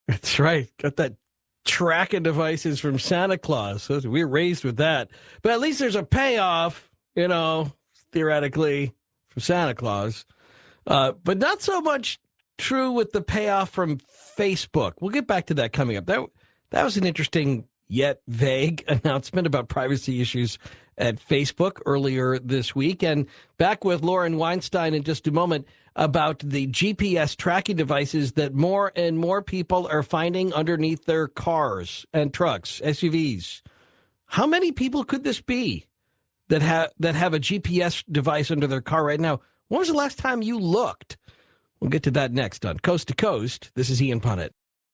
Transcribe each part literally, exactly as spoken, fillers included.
That's right. Got that tracking devices from Santa Claus. So we were raised with that. But at least there's a payoff, you know, theoretically, from Santa Claus. Uh, but not so much true with the payoff from Facebook. We'll get back to that coming up. That that was an interesting yet vague announcement about privacy issues at Facebook earlier this week. And back with Lauren Weinstein in just a moment about the G P S tracking devices that more and more people are finding underneath their cars and trucks, S U Vs. How many people could this be that have that have a G P S device under their car right now? When was the last time you looked? We'll get to that next on Coast to Coast. This is Ian Punnett.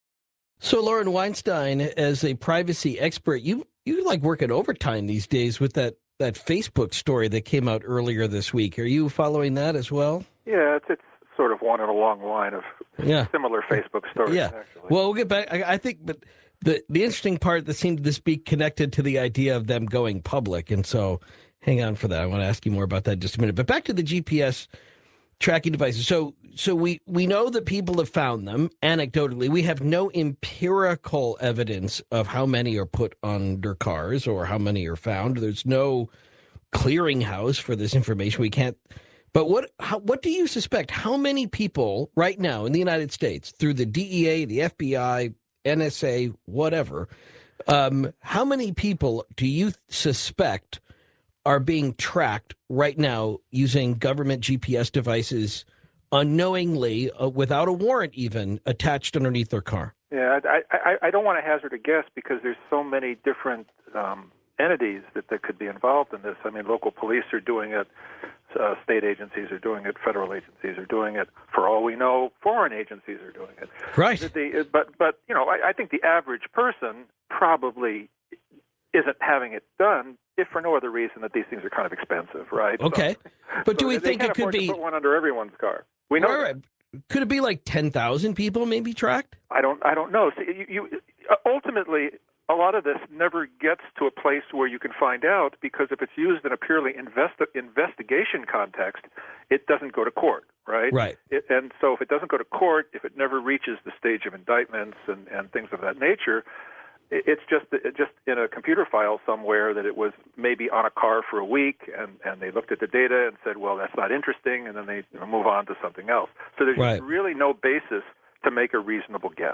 So, Lauren Weinstein, as a privacy expert, you you like working overtime these days with that, that Facebook story that came out earlier this week. Are you following that as well? Yeah, it's, it's sort of one in a long line of yeah. similar Facebook stories, yeah. actually. Well, we'll get back. I, I think, but the, the interesting part that seemed to be connected to the idea of them going public. And so hang on for that. I want to ask you more about that in just a minute. But back to the G P S tracking devices. So so we, we know that people have found them anecdotally. We have no empirical evidence of how many are put under cars or how many are found. There's no clearinghouse for this information. We can't. But what how, what do you suspect? How many people right now in the United States, through the D E A, the F B I, N S A, whatever, um, how many people do you suspect are being tracked right now using government G P S devices unknowingly, uh, without a warrant even, attached underneath their car? Yeah, I, I, I don't want to hazard a guess because there's so many different um, entities that, that could be involved in this. I mean, local police are doing it, uh, state agencies are doing it, federal agencies are doing it. For all we know, foreign agencies are doing it. Right. The, but, but you know, I, I think the average person probably isn't having it done, if for no other reason that these things are kind of expensive, right? Okay. So, but do so we they think can't it could afford be... to put one under everyone's car. We know Right, that. right. Could it be like ten thousand people maybe tracked? I don't I don't know. See, you, you, ultimately, a lot of this never gets to a place where you can find out because if it's used in a purely investi- investigation context, it doesn't go to court, right? Right. It, and so if it doesn't go to court, if it never reaches the stage of indictments and, and things of that nature, it's just just in a computer file somewhere that it was maybe on a car for a week, and, and they looked at the data and said, well, that's not interesting, and then they you know, move on to something else. So there's right. really no basis to make a reasonable guess.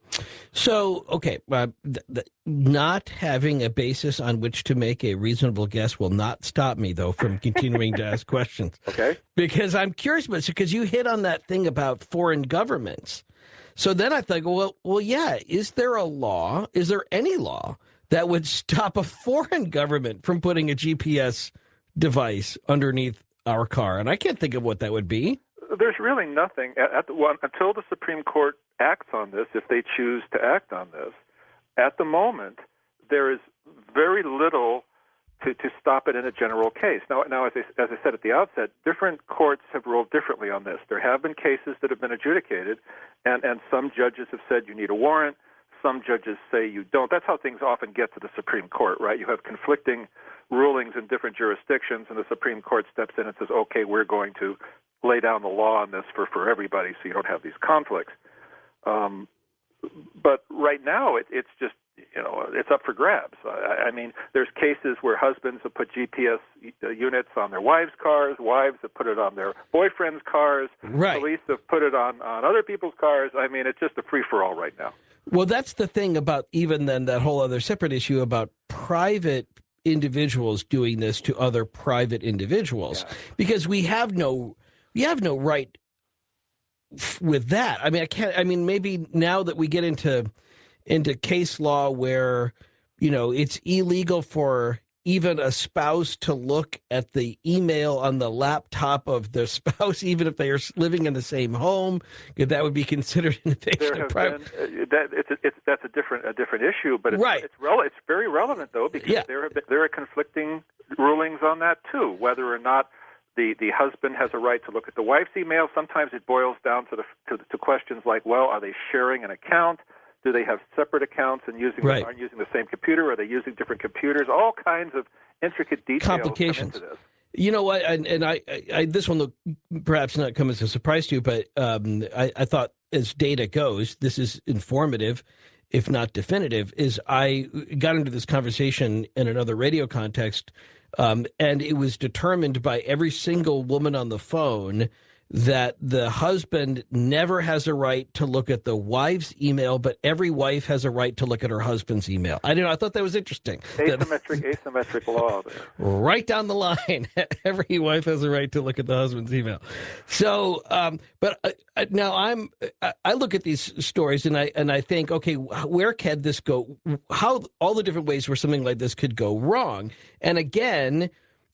So, okay, uh, th- th- not having a basis on which to make a reasonable guess will not stop me, though, from continuing to ask questions. Okay. Because I'm curious about this, because you hit on that thing about foreign governments. So then I think, well, well, yeah, is there a law, is there any law that would stop a foreign government from putting a G P S device underneath our car? And I can't think of what that would be. There's really nothing at, at the one until the Supreme Court acts on this, if they choose to act on this. At the moment, there is very little to, to stop it in a general case. Now, now as, I, as I said at the outset, different courts have ruled differently on this. There have been cases that have been adjudicated, and, and some judges have said you need a warrant. Some judges say you don't. That's how things often get to the Supreme Court, right? You have conflicting rulings in different jurisdictions, and the Supreme Court steps in and says, okay, we're going to lay down the law on this for, for everybody so you don't have these conflicts. Um, but right now, it, it's just, you know, it's up for grabs. I, I mean, there's cases where husbands have put G P S units on their wives' cars, wives have put it on their boyfriends' cars, right. Police have put it on, on other people's cars. I mean, it's just a free-for-all right now. Well, that's the thing about even then that whole other separate issue about private individuals doing this to other private individuals, yeah. because we have no, we have no right with that. I mean, I can't, I mean, maybe now that we get into into case law where, you know, it's illegal for even a spouse to look at the email on the laptop of their spouse, even if they are living in the same home, that would be considered an invasion of privacy. Uh, that, it's, it's, that's a different a different issue, but it's, right. it's, rele- it's very relevant, though, because yeah. there, are, there are conflicting rulings on that, too, whether or not the, the husband has a right to look at the wife's email. Sometimes it boils down to, the, to, to questions like, well, are they sharing an account? Do they have separate accounts and using right. aren't using the same computer? Are they using different computers? All kinds of intricate details complications. come into this. You know what? And, and I, I, I, this one will perhaps not come as a surprise to you, but um, I, I thought as data goes, this is informative, if not definitive, is I got into this conversation in another radio context, um, and it was determined by every single woman on the phone that the husband never has a right to look at the wife's email, but every wife has a right to look at her husband's email. I don't know. I thought that was interesting. Asymmetric, asymmetric law there. Right down the line, every wife has a right to look at the husband's email. So, um, but uh, now I'm, I look at these stories and I and I think, okay, where can this go? How all the different ways where something like this could go wrong? And again,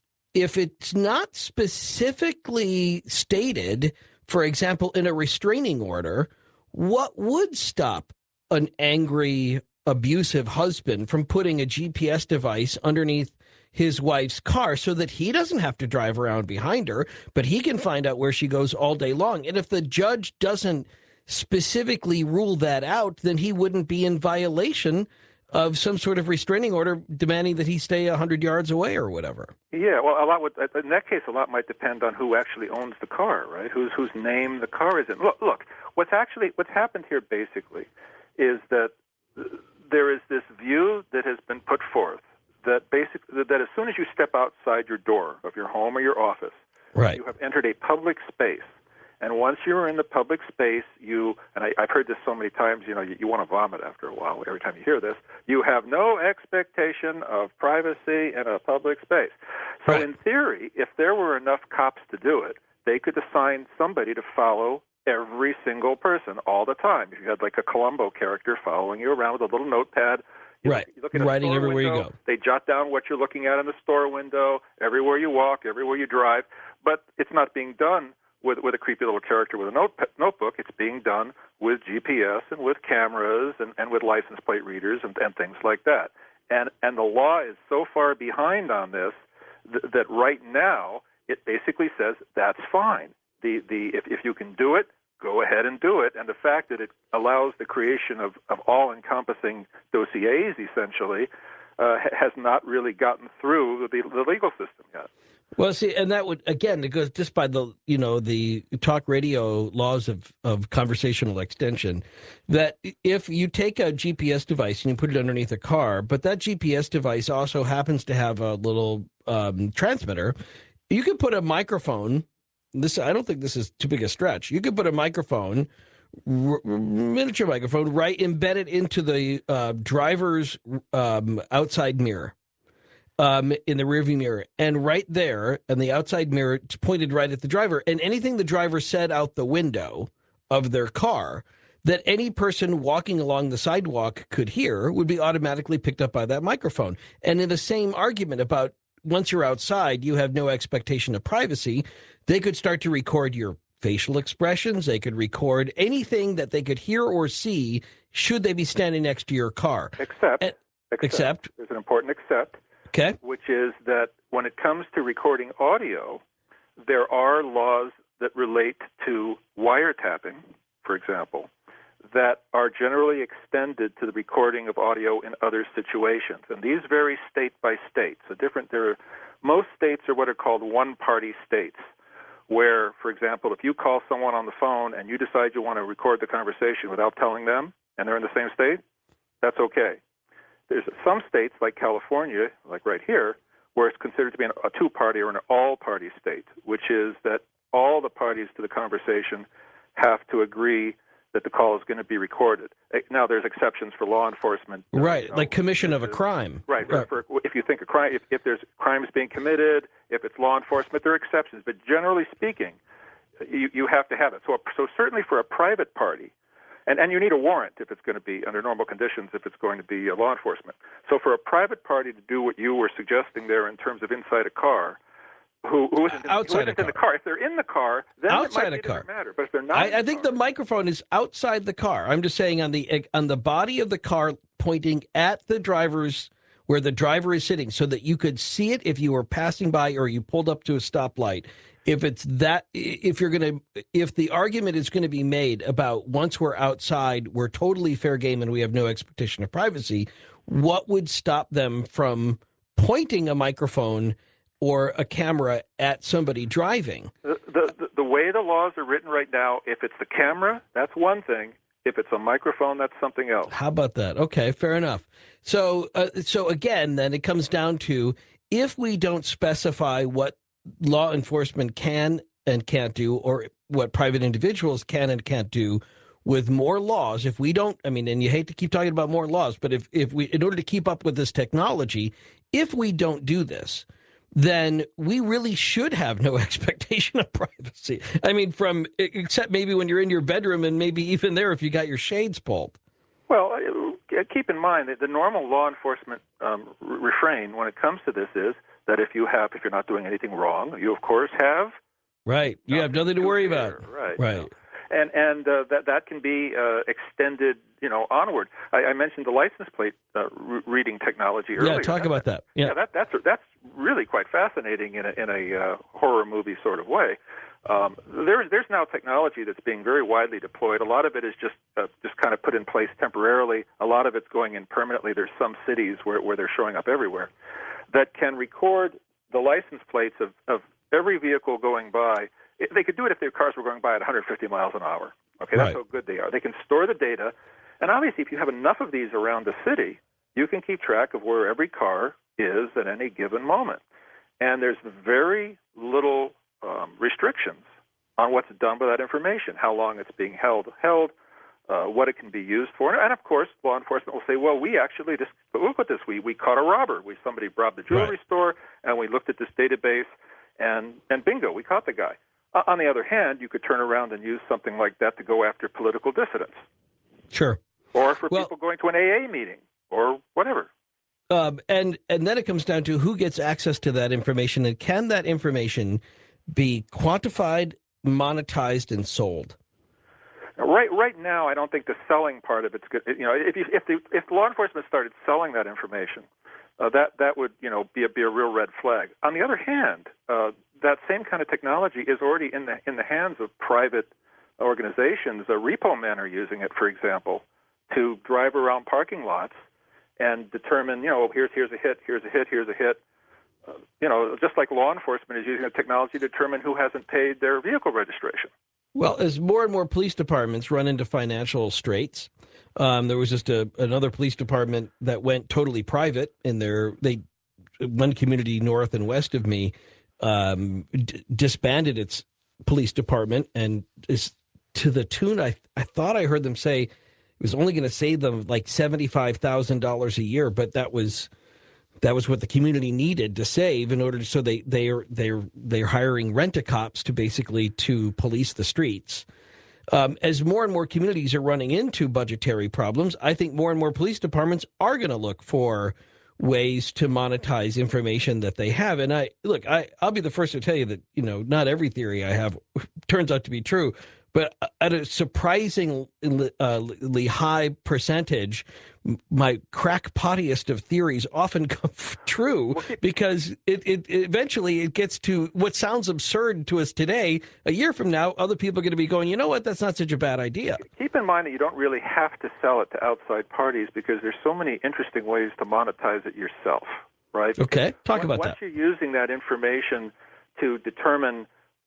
if it's not specifically stated, for example, in a restraining order, what would stop an angry, abusive husband from putting a G P S device underneath his wife's car so that he doesn't have to drive around behind her, but he can find out where she goes all day long? And if the judge doesn't specifically rule that out, then he wouldn't be in violation of some sort of restraining order demanding that he stay one hundred yards away or whatever. Yeah, well, a lot would, in that case, a lot might depend on who actually owns the car, right? Whose whose name the car is in. Look, look, what's actually what's happened here basically is that there is this view that has been put forth that basically that as soon as you step outside your door of your home or your office, right, you have entered a public space. And once you're in the public space, you, and I, I've heard this so many times, you know, you, you want to vomit after a while every time you hear this, you have no expectation of privacy in a public space. So right. In theory, if there were enough cops to do it, they could assign somebody to follow every single person all the time. If you had like a Columbo character following you around with a little notepad, you right, look, you look at a writing store everywhere window, you go. They jot down what you're looking at in the store window, everywhere you walk, everywhere you drive, but it's not being done with with a creepy little character with a note, notebook. It's being done with G P S and with cameras and, and with license plate readers and, and things like that. And and the law is so far behind on this th- that right now it basically says that's fine. The the if, if you can do it, go ahead and do it. And the fact that it allows the creation of, of all-encompassing dossiers, essentially, uh, has not really gotten through the, the legal system yet. Well, see, and that would, again, it goes just by the, you know, the talk radio laws of, of conversational extension, that if you take a G P S device and you put it underneath a car, but that G P S device also happens to have a little um, transmitter, you could put a microphone. This, I don't think this is too big a stretch. You could put a microphone, r- miniature microphone, right, embedded into the uh, driver's um, outside mirror. Um, in the rearview mirror, and right there, and the outside mirror, it's pointed right at the driver. And anything the driver said out the window of their car that any person walking along the sidewalk could hear would be automatically picked up by that microphone. And in the same argument about once you're outside, you have no expectation of privacy, they could start to record your facial expressions. They could record anything that they could hear or see should they be standing next to your car. Except, and, except, except, there's an important except. Okay. Which is that when it comes to recording audio, there are laws that relate to wiretapping, for example, that are generally extended to the recording of audio in other situations. And these vary state by state. So different, there are, most states are what are called one-party states, where, for example, if you call someone on the phone and you decide you want to record the conversation without telling them, and they're in the same state, that's okay. There's some states, like California, like right here, where it's considered to be a two-party or an all-party state, which is that all the parties to the conversation have to agree that the call is going to be recorded. Now, there's exceptions for law enforcement. Right, you know, like commission of a crime. Right. right. For, if you think a crime, if, if there's crimes being committed, if it's law enforcement, there are exceptions. But generally speaking, you, you have to have it. So, so certainly for a private party, And, and you need a warrant if it's going to be, under normal conditions, if it's going to be uh, law enforcement. So for a private party to do what you were suggesting there in terms of inside a car, who, who isn't, outside who isn't a car. in the car, if they're in the car, then outside it might a be a car. different matter. But if they're not I, in the I think car, the microphone is outside the car. I'm just saying on the on the body of the car pointing at the driver's, where the driver is sitting, so that you could see it if you were passing by or you pulled up to a stoplight. If it's that, if you're going to, if the argument is going to be made about once we're outside, we're totally fair game and we have no expectation of privacy, what would stop them from pointing a microphone or a camera at somebody driving. The, the, the way the laws are written right now, if it's the camera, that's one thing. If it's a microphone, that's something else. How about that? Okay, fair enough. So, uh, so again, then it comes down to, if we don't specify what law enforcement can and can't do, or what private individuals can and can't do with more laws, if we don't, I mean, and you hate to keep talking about more laws, but if, if we, in order to keep up with this technology, if we don't do this, then we really should have no expectation of privacy. I mean, from, except maybe when you're in your bedroom, and maybe even there if you got your shades pulled. Well, keep in mind that the normal law enforcement um, refrain when it comes to this is that if you have, if you're not doing anything wrong, you of course have. Right. You have nothing to worry about. Right. Right. You know. And and uh, that that can be uh, extended, you know, onward. I, I mentioned the license plate uh, re- reading technology earlier. Yeah, talk that, about that. Yeah, yeah that, that's that's really quite fascinating in a in a uh, horror movie sort of way. Um, there's there's now technology that's being very widely deployed. A lot of it is just uh, just kind of put in place temporarily. A lot of it's going in permanently. There's some cities where where they're showing up everywhere that can record the license plates of of every vehicle going by. They could do it if their cars were going by at one hundred fifty miles an hour. Okay, that's right. how good they are. They can store the data, and obviously, if you have enough of these around the city, you can keep track of where every car is at any given moment. And there's very little um, restrictions on what's done with that information, how long it's being held, held, uh, what it can be used for, and of course, law enforcement will say, "Well, we actually just look at this. We we caught a robber. We somebody robbed the jewelry right. store, and we looked at this database, and and bingo, we caught the guy." Uh, on the other hand, you could turn around and use something like that to go after political dissidents. Sure. Or for well, people going to an A A meeting or whatever. Um, and and then it comes down to who gets access to that information, and can that information be quantified, monetized, and sold? Right, right now, I don't think the selling part of it's good. You know, if you, if the if law enforcement started selling that information, uh, that that would you know be a be a real red flag. On the other hand, uh, that same kind of technology is already in the in the hands of private organizations. Uh, repo men are using it, for example, to drive around parking lots and determine, you know, here's here's a hit, here's a hit, here's a hit. Uh, you know, just like law enforcement is using the technology to determine who hasn't paid their vehicle registration. Well, as more and more police departments run into financial straits, um, there was just a, another police department that went totally private in their, they, one community north and west of me um, d- disbanded its police department, and is to the tune, I, I thought I heard them say it was only going to save them like seventy-five thousand dollars a year, but that was, that was what the community needed to save in order to, so they, they're, they're, they're hiring rent-a-cops to basically to police the streets. Um, as more and more communities are running into budgetary problems, I think more and more police departments are going to look for ways to monetize information that they have. And I, look, I, I'll be the first to tell you that, you know, not every theory I have turns out to be true, but at a surprisingly uh, high percentage, my crackpottiest of theories often come true, because it, it eventually it gets to what sounds absurd to us today. A year from now, other people are going to be going, you know what, that's not such a bad idea. Keep in mind that you don't really have to sell it to outside parties, because there's so many interesting ways to monetize it yourself, right? Okay, talk once, about once that. Once you're using that information to determine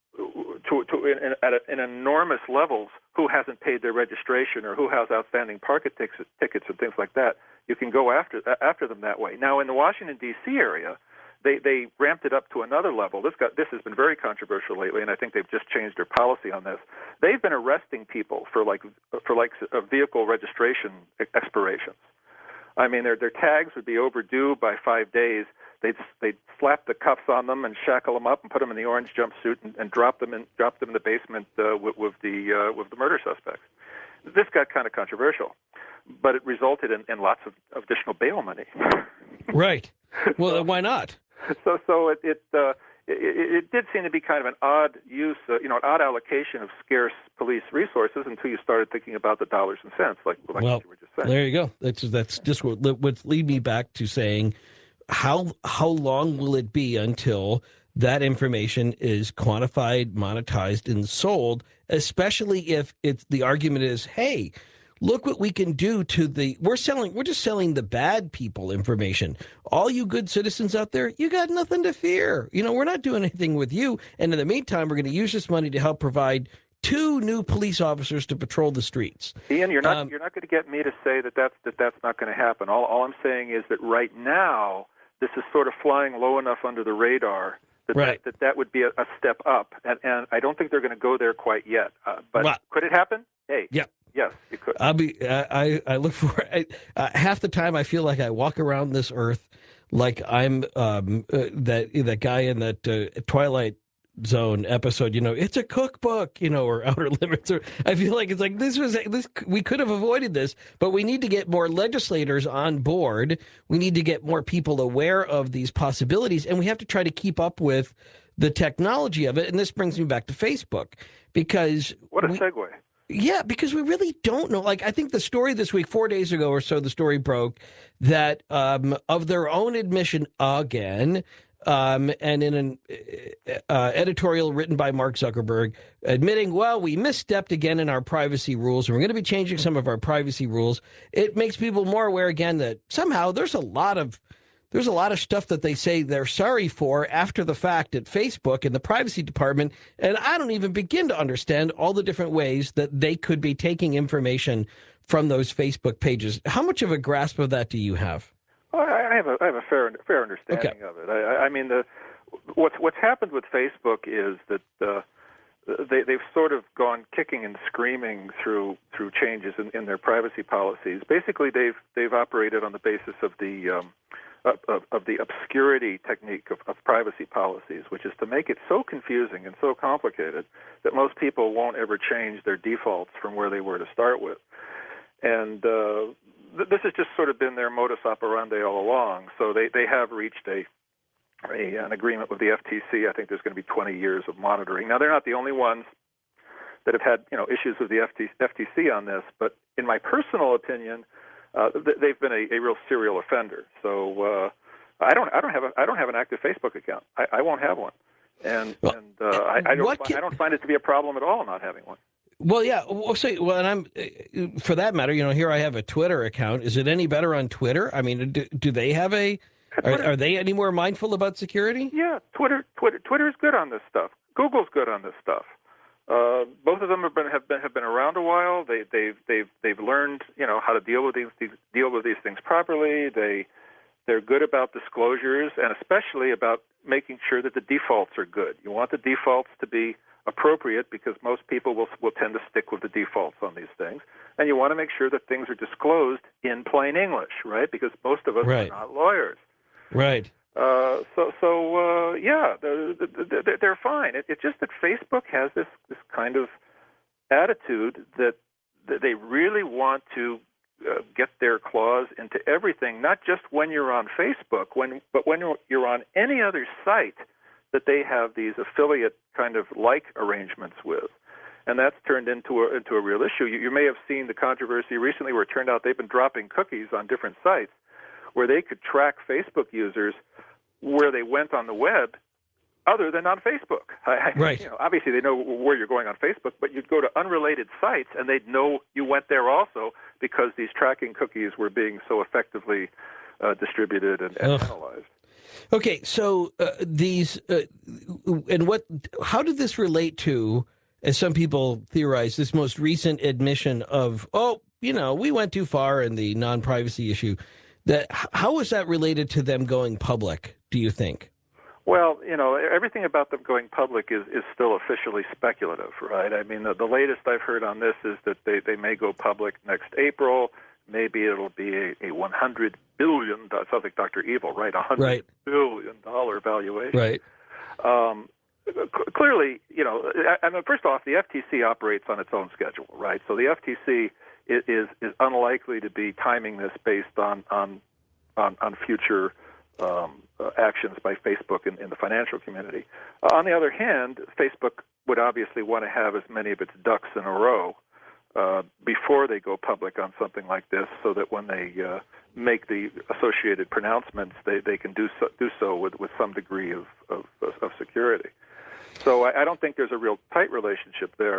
to, to in, at a, in enormous levels who hasn't paid their registration or who has outstanding parking tickets, tickets and things like that, you can go after after them that way. Now, in the Washington, D C area, they, they ramped it up to another level. This got this has been very controversial lately, and I think they've just changed their policy on this. They've been arresting people for like for like uh, vehicle registration expirations. I mean, their their tags would be overdue by five days. They'd they'd slap the cuffs on them and shackle them up and put them in the orange jumpsuit and, and drop them in drop them in the basement uh, with, with the uh, with the murder suspects. This got kind of controversial, but it resulted in, in lots of additional bail money. Right. Well, so, why not? So so it it, uh, it it did seem to be kind of an odd use, uh, you know, an odd allocation of scarce police resources until you started thinking about the dollars and cents, like, like well, you were just saying. There you go. That's that's just what would lead me back to saying, how how long will it be until that information is quantified, monetized, and sold, especially if it's the argument is, hey, look what we can do to the, we're selling, we're just selling the bad people information. All you good citizens out there, you got nothing to fear. You know, we're not doing anything with you. And in the meantime, we're going to use this money to help provide two new police officers to patrol the streets. Ian, you're not Um, you're not going to get me to say that that's that that's not going to happen. All all I'm saying is that right now this is sort of flying low enough under the radar that Right. that, that, that would be a, a step up, and, and I don't think they're going to go there quite yet. Uh, but Well- could it happen? Hey, Yeah. yes, it could. I'll be. I I look for. I, uh, half the time, I feel like I walk around this earth like I'm um, uh, that that guy in that uh, Twilight Zone episode. You know, it's a cookbook. You know, or Outer Limits. Or I feel like it's like this was this. We could have avoided this, but we need to get more legislators on board. We need to get more people aware of these possibilities, and we have to try to keep up with the technology of it. And this brings me back to Facebook because What a we, segue. yeah, because we really don't know. Like, I think the story this week, four days ago or so, the story broke that um, of their own admission again, um, and in an uh, editorial written by Mark Zuckerberg, admitting, well, we misstepped again in our privacy rules, and we're going to be changing some of our privacy rules. It makes people more aware again that somehow there's a lot of There's a lot of stuff that they say they're sorry for after the fact at Facebook and the privacy department, and I don't even begin to understand all the different ways that they could be taking information from those Facebook pages. How much of a grasp of that do you have? Well, I I have a I have a fair fair understanding Okay. of it. I, I mean, the what's what's happened with Facebook is that uh, they they've sort of gone kicking and screaming through through changes in, in their privacy policies. Basically, they've they've operated on the basis of the um, Of, of the obscurity technique of, of privacy policies, which is to make it so confusing and so complicated that most people won't ever change their defaults from where they were to start with. And uh, th- this has just sort of been their modus operandi all along. So they, they have reached a, a an agreement with the F T C. I think there's going to be twenty years of monitoring. Now, they're not the only ones that have had you know issues with the F T C on this, but in my personal opinion, Uh, they've been a, a real serial offender. So uh, I don't, I don't have, a, I don't have an active Facebook account. I, I won't have one, and Well, and uh, I, I don't, what fi- can- I don't find it to be a problem at all not having one. Well, yeah. Well, say, well, and I'm, uh, for that matter, you know, here I have a Twitter account. Is it any better on Twitter? I mean, do, do they have a? Are, are they any more mindful about security? Yeah, Twitter, Twitter, Twitter is good on this stuff. Google's good on this stuff. Uh, both of them have been have been have been around a while. They they've they've they've learned you know how to deal with these, these deal with these things properly. They they're good about disclosures and especially about making sure that the defaults are good. You want the defaults to be appropriate because most people will will tend to stick with the defaults on these things, and you want to make sure that things are disclosed in plain English, right? Because most of us Right. are not lawyers. Right. Uh, so, so uh, yeah, they're, they're, they're fine. It, it's just that Facebook has this, this kind of attitude that, that they really want to uh, get their claws into everything, not just when you're on Facebook, when, but when you're, you're on any other site that they have these affiliate kind of like arrangements with. And that's turned into a, into a real issue. You, you may have seen the controversy recently where it turned out they've been dropping cookies on different sites where they could track Facebook users where they went on the web other than on Facebook. I, Right. You know, obviously, they know where you're going on Facebook, but you'd go to unrelated sites, and they'd know you went there also because these tracking cookies were being so effectively uh, distributed and, and Ugh. analyzed. Okay, so uh, these uh, and what? How did this relate to, as some people theorize, this most recent admission of, oh, you know, we went too far in the non-privacy issue? That how is that related to them going public? Do you think? Well, you know, everything about them going public is, is still officially speculative, right? I mean, the, the latest I've heard on this is that they, they may go public next April. Maybe it'll be a, a one hundred billion dollars, sounds like Doctor Evil, right? A one hundred Right. billion dollars valuation. Right. Um, c- clearly, you know, I, I mean, first off, the F T C operates on its own schedule, right? So the F T C is, is, is unlikely to be timing this based on, on, on, on future um, uh, actions by Facebook in, in the financial community. Uh, on the other hand, Facebook would obviously want to have as many of its ducks in a row uh, before they go public on something like this, so that when they uh, make the associated pronouncements, they, they can do so, do so with, with some degree of, of, of security. So I, I don't think there's a real tight relationship there.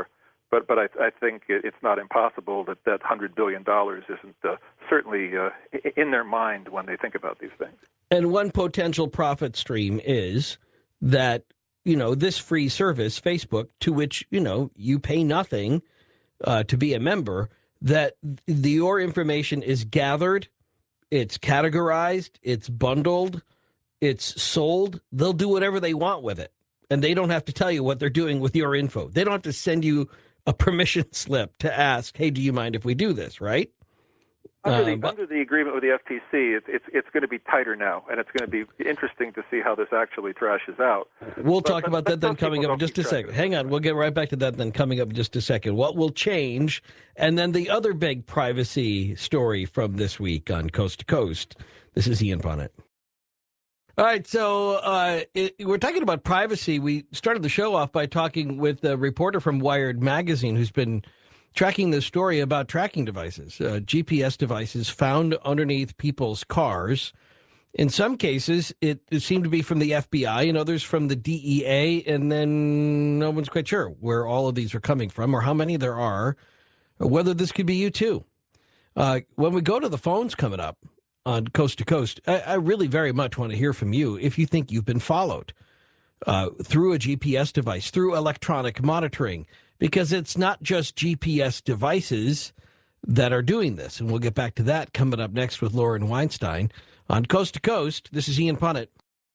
But but I, I think it's not impossible that that one hundred billion dollars isn't uh, certainly uh, in their mind when they think about these things. And one potential profit stream is that, you know, this free service, Facebook, to which, you know, you pay nothing uh, to be a member, that the, your information is gathered, it's categorized, it's bundled, it's sold. They'll do whatever they want with it. And they don't have to tell you what they're doing with your info. They don't have to send you a permission slip to ask, hey, do you mind if we do this, right? Under the, Uh, but, under the agreement with the F T C, it's, it's, it's going to be tighter now, and it's going to be interesting to see how this actually thrashes out. we'll But- talk but- about but that then some coming people up in don't just a keep track second. of Hang it. on, we'll get right back to that then coming up in just a second. What will change? And then the other big privacy story from this week on Coast to Coast. This is Ian Punnett. All right, so uh, it, we're talking about privacy. We started the show off by talking with a reporter from Wired Magazine who's been tracking this story about tracking devices, uh, G P S devices found underneath people's cars. In some cases, it, it seemed to be from the F B I, and others from the D E A, and then no one's quite sure where all of these are coming from or how many there are, or whether this could be you too. Uh, when we go to the phones coming up on Coast to Coast, I, I really very much want to hear from you if you think you've been followed uh, through a G P S device, through electronic monitoring, because it's not just G P S devices that are doing this. And we'll get back to that coming up next with Lauren Weinstein on Coast to Coast. This is Ian Punnett.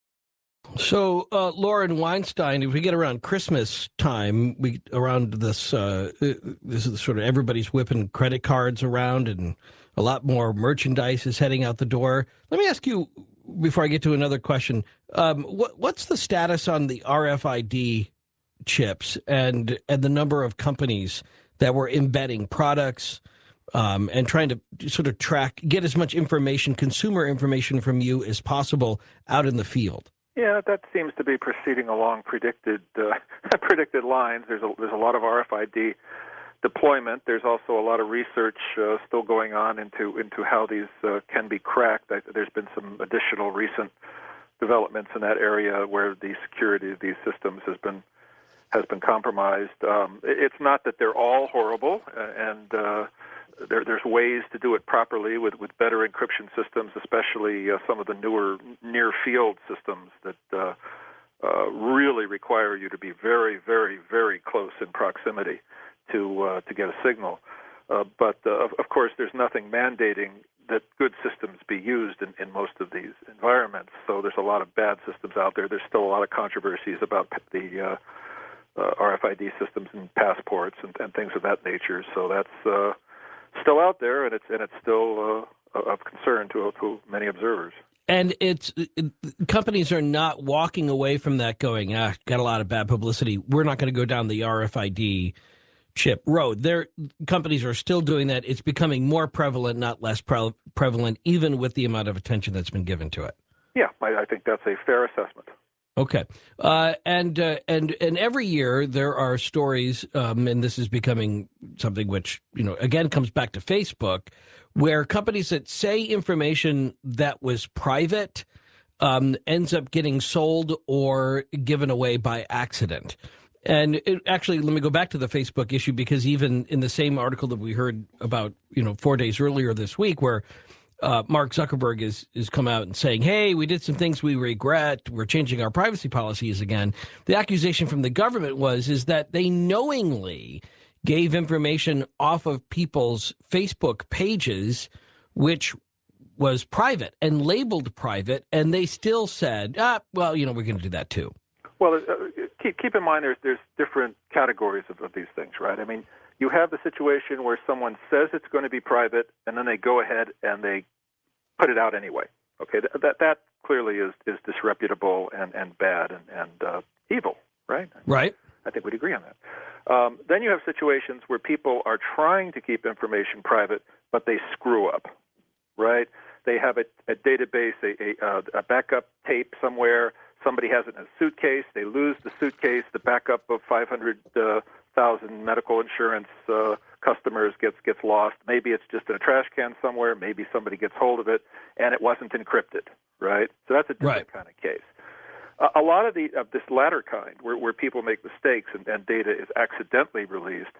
So, uh, Lauren Weinstein, if we get around Christmas time, we around this, uh, this is sort of everybody's whipping credit cards around and a lot more merchandise is heading out the door. Let me ask you, before I get to another question, um, what, what's the status on the R F I D chips and and the number of companies that were embedding products um, and trying to sort of track, get as much information, consumer information from you as possible out in the field? Yeah, that seems to be proceeding along predicted uh, predicted lines. There's a, there's a lot of R F I D deployment. There's also a lot of research uh, still going on into into how these uh, can be cracked. I, there's been some additional recent developments in that area where the security of these systems has been has been compromised. Um, it's not that they're all horrible, uh, and uh, there, there's ways to do it properly with, with better encryption systems, especially uh, some of the newer near-field systems that uh, uh, really require you to be very, very, very close in proximity to uh, to get a signal. Uh, but uh, of, of course, there's nothing mandating that good systems be used in, in most of these environments. So there's a lot of bad systems out there. There's still a lot of controversies about the uh, uh, R F I D systems and passports and, and things of that nature. So that's uh, still out there, and it's and it's still uh, of concern to, to many observers. And it's it, companies are not walking away from that going, ah, got a lot of bad publicity. We're not going to go down the R F I D chip road. Their companies are still doing that. It's becoming more prevalent, not less pre- prevalent, even with the amount of attention that's been given to it. Yeah, I, I think that's a fair assessment. Okay, uh, and uh, and and every year there are stories, um, and this is becoming something which, you know, again comes back to Facebook, where companies that say information that was private um, ends up getting sold or given away by accident. And it, actually, let me go back to the Facebook issue, because even in the same article that we heard about, you know, four days earlier this week, where uh, Mark Zuckerberg is is come out and saying, hey, we did some things we regret. We're changing our privacy policies again. The accusation from the government was is that they knowingly gave information off of people's Facebook pages, which was private and labeled private, and they still said, ah, well, you know, we're going to do that too. Well, uh, keep keep in mind there's there's different categories of, of these things, right? I mean, you have the situation where someone says it's going to be private, and then they go ahead and they put it out anyway. Okay, that that, that clearly is, is disreputable and, and bad and, and uh, evil, right? Right. I think we'd agree on that. Um, then you have situations where people are trying to keep information private, but they screw up, right? They have a, a database, a, a, a backup tape somewhere. Somebody has it in a suitcase. They lose the suitcase. The backup of five hundred thousand medical insurance uh, customers gets gets lost. Maybe it's just in a trash can somewhere. Maybe somebody gets hold of it, and it wasn't encrypted, right? So that's a different Right. kind of case. A, a lot of the of this latter kind, where, where people make mistakes and, and data is accidentally released,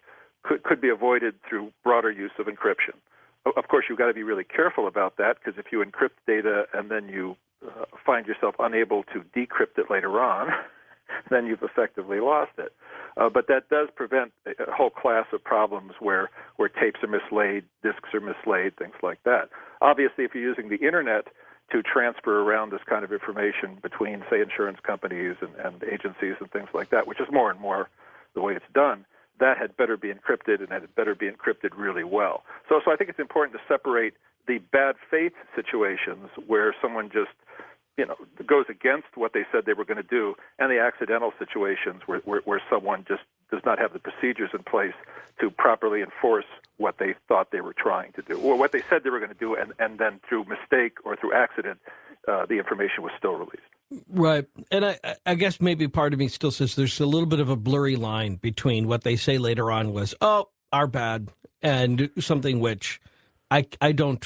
could, could be avoided through broader use of encryption. Of course, you've got to be really careful about that, because if you encrypt data and then you uh, find yourself unable to decrypt it later on, then you've effectively lost it. Uh, but that does prevent a, a whole class of problems where, where tapes are mislaid, disks are mislaid, things like that. Obviously, if you're using the Internet to transfer around this kind of information between, say, insurance companies and, and agencies and things like that, which is more and more the way it's done, that had better be encrypted, and that had better be encrypted really well. So, so I think it's important to separate the bad faith situations where someone just, you know, goes against what they said they were going to do, and the accidental situations where, where, where someone just does not have the procedures in place to properly enforce what they thought they were trying to do, or what they said they were going to do, and, and then through mistake or through accident, uh, the information was still released. Right. And I, I guess maybe part of me still says there's a little bit of a blurry line between what they say later on was, oh, our bad, and something which I, I don't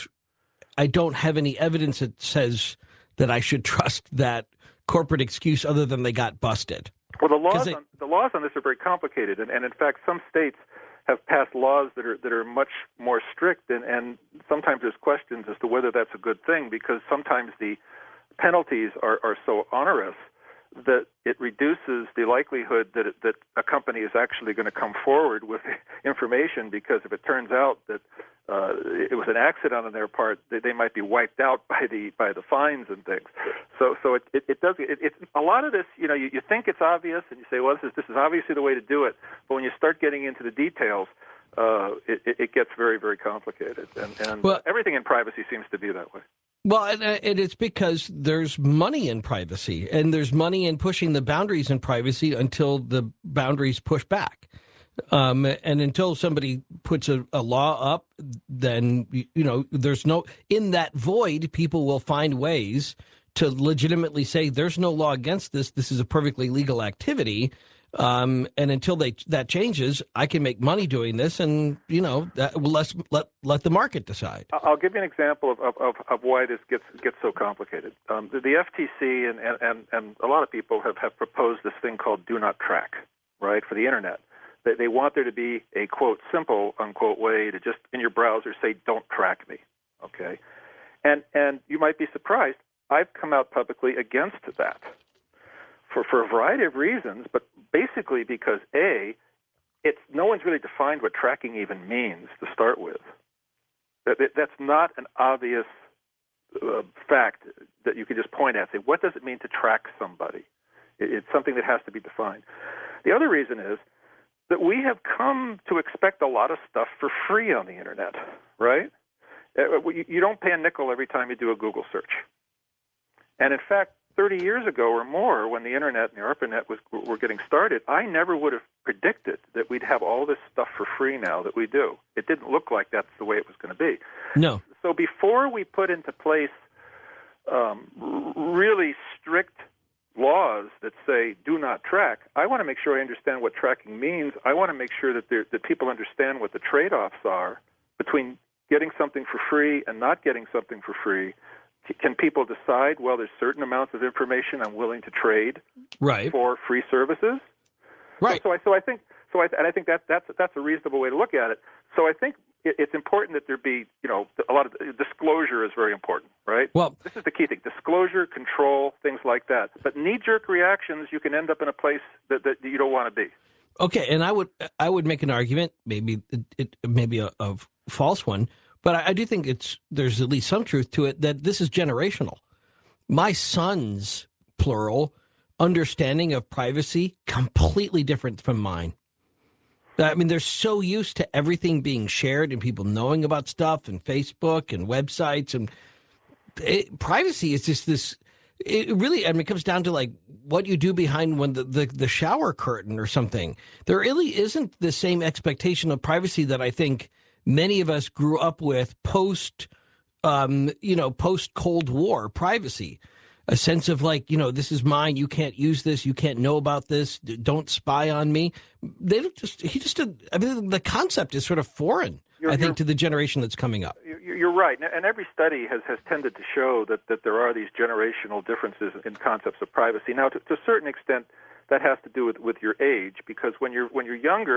I don't have any evidence that says that I should trust that corporate excuse other than they got busted. Well, the laws they, on, the laws on this are very complicated, and, and in fact, some states have passed laws that are that are much more strict, and, and sometimes there's questions as to whether that's a good thing, because sometimes the penalties are, are so onerous that it reduces the likelihood that it, that a company is actually going to come forward with information, because if it turns out that uh, it was an accident on their part, they, they might be wiped out by the by the fines and things. So so it it, it does it, it's a lot of this. You know, you, you think it's obvious, and you say, well, this is this is obviously the way to do it. But when you start getting into the details, uh, it, it gets very very complicated, and and well, everything in privacy seems to be that way. Well, and, and it's because there's money in privacy, and there's money in pushing the boundaries in privacy until the boundaries push back. Um, and until somebody puts a, a law up, then, you know, there's no, in that void, people will find ways to legitimately say there's no law against this. This is a perfectly legal activity. Um, and until they that changes, I can make money doing this, and you know, that, well, let's let let the market decide. I'll give you an example of of, of why this gets gets so complicated. Um, the, the F T C and, and and a lot of people have, have proposed this thing called "do not track," right, for the internet. They, they want there to be a quote simple unquote way to just in your browser say "don't track me," okay? And and you might be surprised. I've come out publicly against that. For, for a variety of reasons, but basically because, A, it's no one's really defined what tracking even means to start with. That, that's not an obvious uh, fact that you can just point at and say, what does it mean to track somebody? It, it's something that has to be defined. The other reason is that we have come to expect a lot of stuff for free on the Internet, right? Uh, you, you don't pay a nickel every time you do a Google search. And in fact, thirty years ago or more, when the Internet and the ARPANET was, were getting started, I never would have predicted that we'd have all this stuff for free now that we do. It didn't look like that's the way it was going to be. No. So before we put into place um, really strict laws that say do not track, I want to make sure I understand what tracking means. I want to make sure that, there, that people understand what the trade-offs are between getting something for free and not getting something for free. Can people decide, well, there's certain amounts of information I'm willing to trade right. for free services? Right. So, so I, so I think, so I, and I think that that's that's a reasonable way to look at it. So I think it, it's important that there be, you know, a lot of disclosure is very important, right? Well, this is the key thing: disclosure, control, things like that. But knee-jerk reactions, you can end up in a place that, that you don't want to be. Okay, and I would I would make an argument, maybe it, it maybe a, a false one. But I, I do think it's there's at least some truth to it that this is generational. My son's, plural, understanding of privacy completely different from mine. I mean, they're so used to everything being shared and people knowing about stuff and Facebook and websites. And it, privacy is just this, it really, I mean, it comes down to like what you do behind when the, the, the shower curtain or something. There really isn't the same expectation of privacy that I think many of us grew up with post, um, you know, post Cold War privacy, a sense of like, you know, this is mine. You can't use this. You can't know about this. Don't spy on me. They don't just, he just, did, I mean, the concept is sort of foreign, you're, I think, to the generation that's coming up. You're right. And every study has, has tended to show that, that there are these generational differences in concepts of privacy. Now, to, to a certain extent, that has to do with, with your age, because when you're, when you're younger,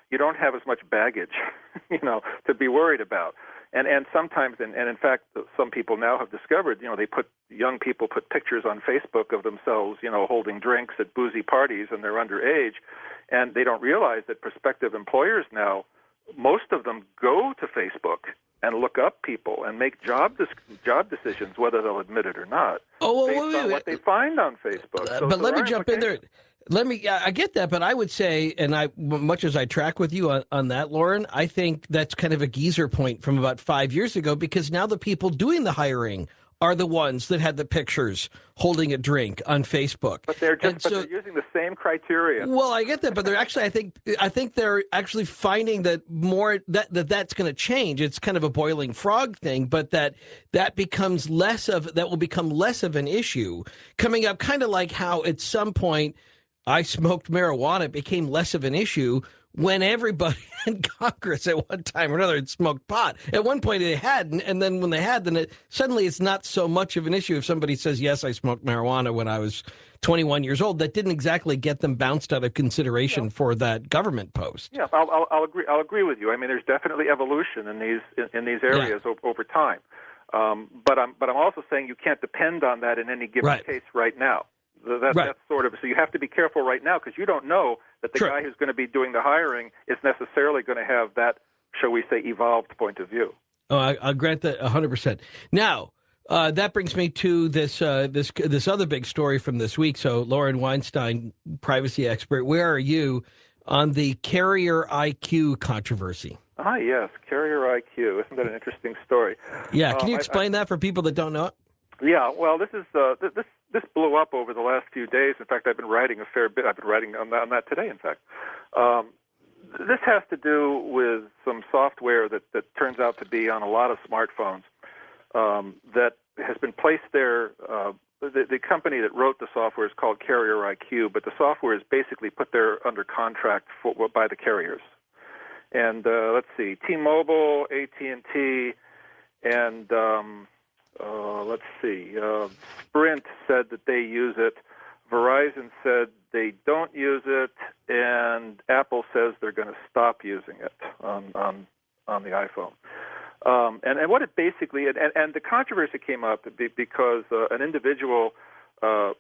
you don't have as much baggage, you know, to be worried about. And and sometimes, and, and in fact, some people now have discovered, you know, they put young people put pictures on Facebook of themselves, you know, holding drinks at boozy parties, and they're underage, and they don't realize that prospective employers now, most of them go to Facebook and look up people and make job dis- job decisions, whether they'll admit it or not, oh, well, based wait, wait, on wait. what they find on Facebook. Uh, So, but so let me there are jump in there. Let me, I get that, but I would say, and I, much as I track with you on, on that, Lauren, I think that's kind of a geezer point from about five years ago, because now the people doing the hiring are the ones that had the pictures holding a drink on Facebook. But they're just, And but so, they're using the same criteria. well, I get that, but they're actually, I think, I think they're actually finding that more that, that that's going to change. It's kind of a boiling frog thing, but that that becomes less of that will become less of an issue coming up. Kind of like how at some point I smoked marijuana, it became less of an issue when everybody in Congress at one time or another had smoked pot. At one point they hadn't, and then when they had, then it, suddenly it's not so much of an issue if somebody says, yes, I smoked marijuana when I was twenty-one years old. That didn't exactly get them bounced out of consideration yeah. for that government post. Yeah, I'll, I'll, I'll agree. I'll agree with you. I mean, there's definitely evolution in these in, in these areas yeah. o- over time. Um, but I'm but I'm also saying you can't depend on that in any given right. case right now. That, right. That's sort of so you have to be careful right now, because you don't know that the True. guy who's going to be doing the hiring is necessarily going to have that, shall we say, evolved point of view. Oh, I, I'll grant that one hundred percent. Now, uh, that brings me to this uh, this this other big story from this week. So, Lauren Weinstein, privacy expert, where are you on the Carrier I Q controversy? Ah, yes, Carrier I Q. Isn't that an interesting story? Yeah, can um, you explain I, I, that for people that don't know it? Yeah, well, this is uh, this this blew up over the last few days. In fact, I've been writing a fair bit. I've been writing on that, on that today, in fact. Um, this has to do with some software that, that turns out to be on a lot of smartphones um, that has been placed there. Uh, the, the company that wrote the software is called Carrier I Q, but the software is basically put there under contract for, by the carriers. And uh, let's see, T-Mobile, A T and T, and um, uh, let's see, uh, Sprint said that they use it. Verizon said they don't use it, and Apple says they're going to stop using it on on, on the iPhone. Um, and, and what it basically, and, and the controversy came up because uh, an individual uh,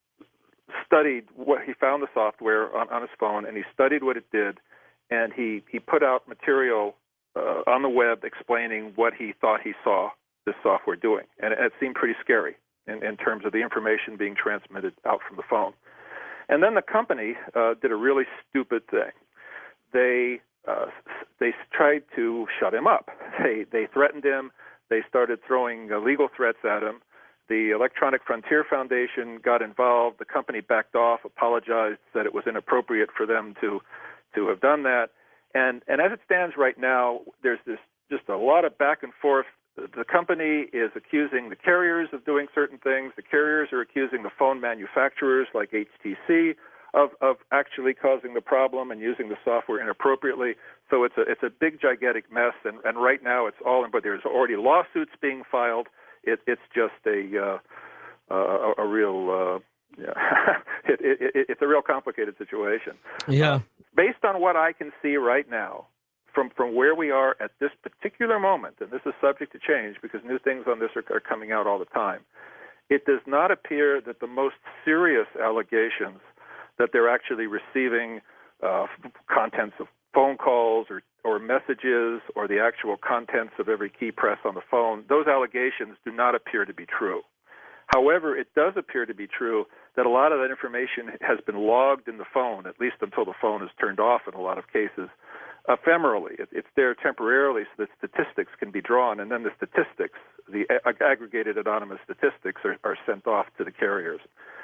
studied what he found the software on, on his phone, and he studied what it did, and he, he put out material uh, on the web explaining what he thought he saw this software doing. And it, it seemed pretty scary in, in terms of the information being transmitted out from the phone. And then the company uh, did a really stupid thing. They uh, they tried to shut him up. They they threatened him. They started throwing uh, legal threats at him. The Electronic Frontier Foundation got involved. The company backed off, apologized, said it was inappropriate for them to to have done that. And and as it stands right now, there's this just a lot of back and forth. The company is accusing the carriers of doing certain things. The carriers are accusing the phone manufacturers like H T C of, of actually causing the problem and using the software inappropriately. So it's a it's a big, gigantic mess. And, and right now it's all in, but there's already lawsuits being filed. It, it's just a uh, a, a real uh, yeah. it, it, it, it's a real complicated situation. Yeah. Uh, based on what I can see right now, From, from where we are at this particular moment, and this is subject to change because new things on this are, are coming out all the time, it does not appear that the most serious allegations that they're actually receiving uh, contents of phone calls or, or messages or the actual contents of every key press on the phone, those allegations do not appear to be true. However, it does appear to be true that a lot of that information has been logged in the phone, at least until the phone is turned off in a lot of cases, ephemerally. It, it's there temporarily so that statistics can be drawn, and then the statistics, the ag- aggregated anonymous statistics, are, are sent off to the carriers.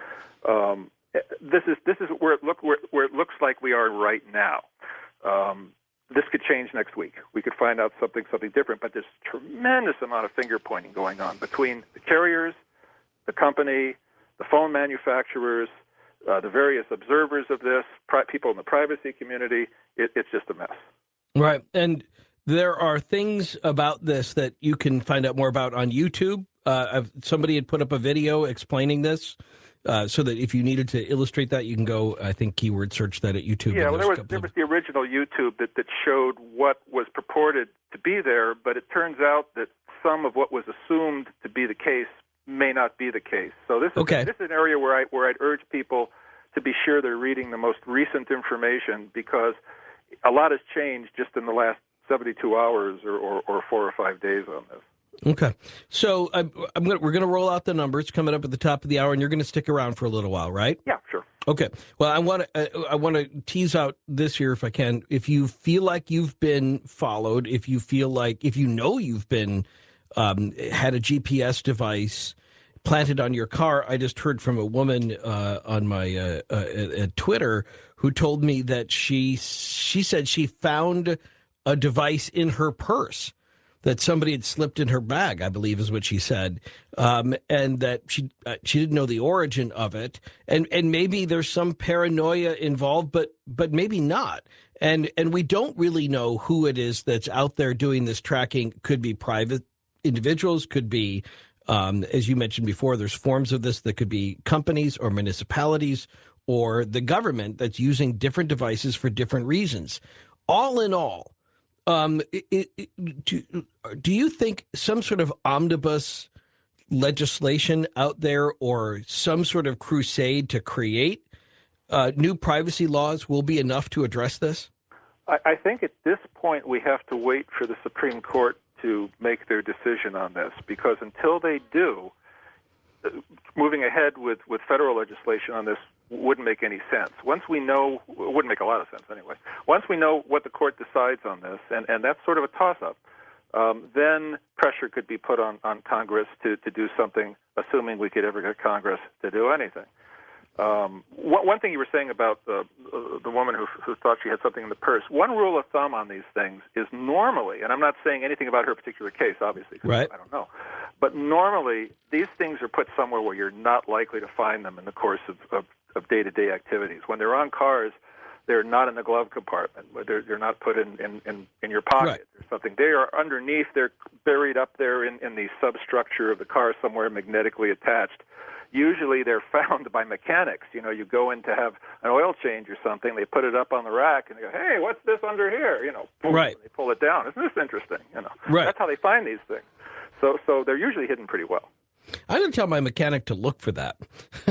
Um, this is this is where it look where, where it looks like we are right now. Um, this could change next week. We could find out something something different, but there's a tremendous amount of finger pointing going on between the carriers, the company, the phone manufacturers, uh, the various observers of this, pri- people in the privacy community. It, it's just a mess. Right. And there are things about this that you can find out more about on YouTube. Uh, somebody had put up a video explaining this. uh, so that if you needed to illustrate that, you can go, I think, keyword search that at YouTube. Yeah, well, there was there there of... was the original YouTube that, that showed what was purported to be there, but it turns out that some of what was assumed to be the case may not be the case. So this is okay. this is an area where I where I'd urge people to be sure they're reading the most recent information, because a lot has changed just in the last seventy-two hours or, or, or four or five days on this. Okay, so I'm, I'm gonna, we're going to roll out the numbers coming up at the top of the hour, and you're going to stick around for a little while, right? Yeah, sure. Okay. Well, I want to uh, I want to tease out this here, if I can. If you feel like you've been followed, if you feel like if you know you've been um, had a G P S device planted on your car, I just heard from a woman uh, on my uh, uh, at Twitter who told me that she she said she found a device in her purse that somebody had slipped in her bag, I believe is what she said, um, and that she uh, she didn't know the origin of it, and and maybe there's some paranoia involved, but but maybe not, and and we don't really know who it is that's out there doing this tracking. Could be private individuals, could be, um, as you mentioned before, there's forms of this that could be companies or municipalities or the government that's using different devices for different reasons. All in all, Um, it, it, do, do you think some sort of omnibus legislation out there or some sort of crusade to create uh, new privacy laws will be enough to address this? I, I think at this point we have to wait for the Supreme Court to make their decision on this, because until they do, uh, moving ahead with, with federal legislation on this wouldn't make any sense. Once we know, it wouldn't make a lot of sense anyway. Once we know what the court decides on this, and, and that's sort of a toss-up, um, then pressure could be put on, on Congress to, to do something, assuming we could ever get Congress to do anything. Um, one, one thing you were saying about the, the woman who, who thought she had something in the purse, one rule of thumb on these things is normally, and I'm not saying anything about her particular case, obviously, because right. I don't know, but normally these things are put somewhere where you're not likely to find them in the course of, of of day-to-day activities. When they're on cars, they're not in the glove compartment. They're, they're not put in, in, in, in your pocket right. or something. They are underneath. They're buried up there in, in the substructure of the car somewhere, magnetically attached. Usually they're found by mechanics. You know, you go in to have an oil change or something, they put it up on the rack, and they go, hey, what's this under here? You know, boom, right. They pull it down. Isn't this interesting? You know, right. That's how they find these things. So, so they're usually hidden pretty well. I'm going to tell my mechanic to look for that.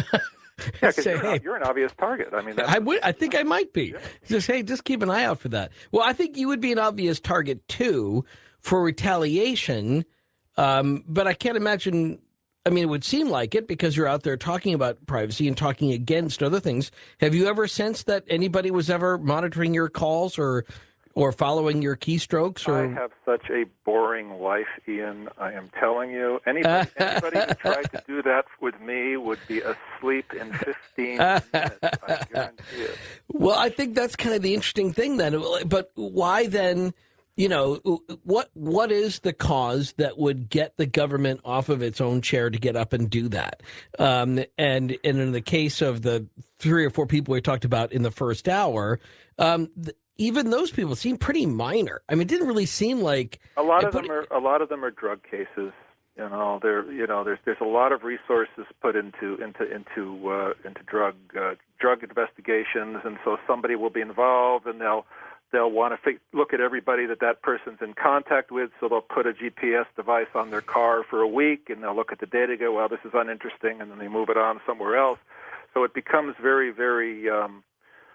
Yeah, because say, you're, hey, you're an obvious target. I mean, that's, I would. I think I might be. Yeah. Just hey, just keep an eye out for that. Well, I think you would be an obvious target too for retaliation, um, but I can't imagine. I mean, it would seem like it because you're out there talking about privacy and talking against other things. Have you ever sensed that anybody was ever monitoring your calls or or following your keystrokes? Or I have such a boring life, Ian. I am telling you. Anybody, anybody who tried to do that with me would be asleep in fifteen minutes. I guarantee it. Well, I think that's kind of the interesting thing then. But why then? You know, what what is the cause that would get the government off of its own chair to get up and do that? Um, and, and in the case of the three or four people we talked about in the first hour, um, th- even those people seem pretty minor. I mean, it didn't really seem like a lot of put, them are a lot of them are drug cases. You know, there you know there's there's a lot of resources put into into into uh, into drug uh, drug investigations, and so somebody will be involved, and they'll. They'll want to look at everybody that that person's in contact with, so they'll put a G P S device on their car for a week, and they'll look at the data and go, well, this is uninteresting, and then they move it on somewhere else. So it becomes very, very um,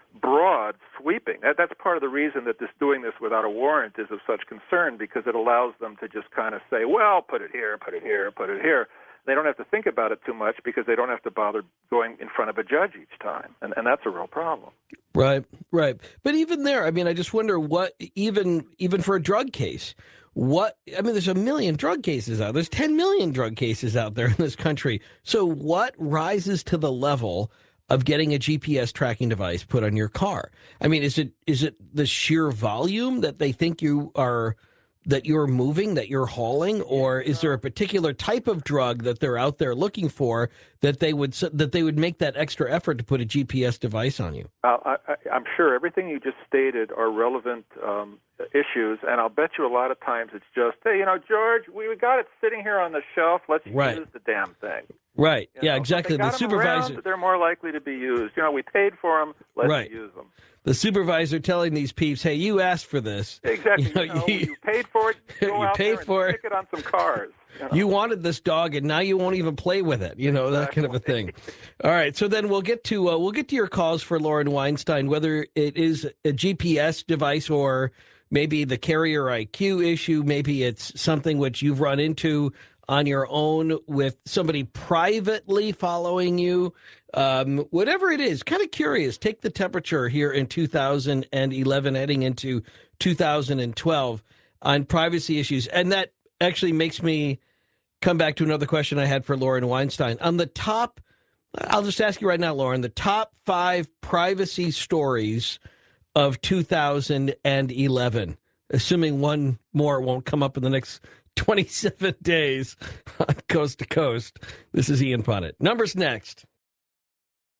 broad, sweeping. That, that's part of the reason that this doing this without a warrant is of such concern, because it allows them to just kind of say, well, put it here, put it here, put it here. They don't have to think about it too much because they don't have to bother going in front of a judge each time. And, and that's a real problem. Right, right. But even there, I mean, I just wonder what, even even for a drug case, what, I mean, there's a million drug cases out. There's ten million drug cases out there in this country. So what rises to the level of getting a G P S tracking device put on your car? I mean, is it is it the sheer volume that they think you are that you're moving, that you're hauling, or is there a particular type of drug that they're out there looking for that they would that they would make that extra effort to put a G P S device on you? Uh, I, I'm sure everything you just stated are relevant um, issues, and I'll bet you a lot of times it's just, hey, you know, George, we got it sitting here on the shelf. Let's right. use the damn thing. Right. You Yeah, know, exactly. If they got The 'em supervisor. around, they're more likely to be used. You know, we paid for them. Let's Right. use them. The supervisor telling these peeps, "Hey, you asked for this. Exactly. You know, You, know, you, you paid for it. Go you out paid there and for it. stick it on some cars. You, know? You wanted this dog, and now you won't even play with it. You know, that kind of a thing." All right. So then we'll get to uh, we'll get to your calls for Lauren Weinstein, whether it is a G P S device or maybe the carrier I Q issue. Maybe it's something which you've run into on your own with somebody privately following you. Um, whatever it is, kind of curious. Take the temperature here in two thousand eleven, heading into two thousand twelve on privacy issues. And that actually makes me come back to another question I had for Lauren Weinstein. On the top, I'll just ask you right now, Lauren, the top five privacy stories of two thousand eleven, assuming one more won't come up in the next twenty-seven days on Coast to Coast. This is Ian Punnett. Numbers next.